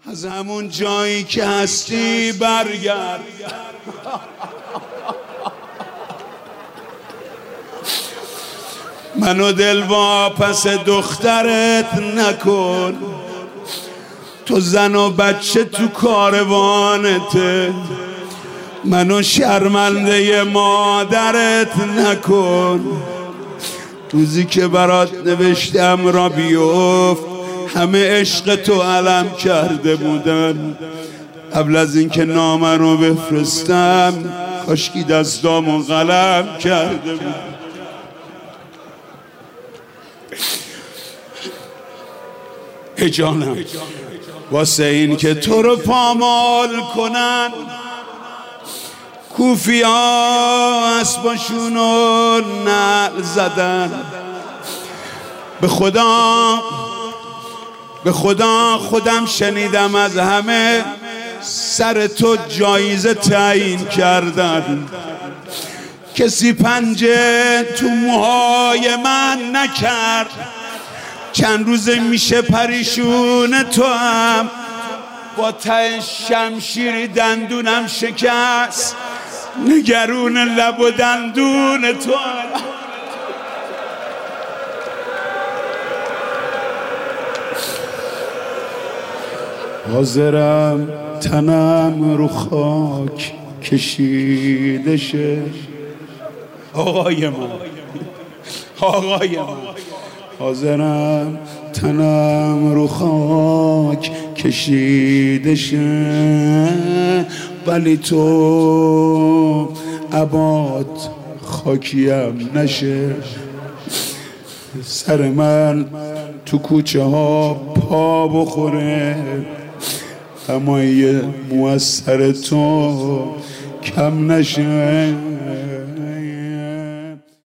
از همون جایی که هستی برگرد. منو دل واپس دخترت نکن، تو زن و بچه تو کاروانته. منو شرمنده مادرت نکن، روزی که برات نوشتم را بیفت همه عشق تو علم کرده بودن. قبل از اینکه نامه رو بفرستم کاشکی دستامو قلم کرده بود. ای جانم واسه این که تو رو پامال کنن کوفیا اسباشونو نعل زدن. به خدا خودم شنیدم از همه سر تو جایزه تعیین کردن. کسی پنجه تو موهای من نکرد، چند روزه میشه پریشون تو هم با ته شمشیری دندونم شکست، نگرون لب و دندون تو هم. حاضرم تنم رو خاک کشیده شه. آقای من حاضرم تنم رو خاک کشیده شه، ولی تو عبات خاکیم نشه. سر من تو کوچه ها پا بخوره، اما یه مو از سر تو کم نشه.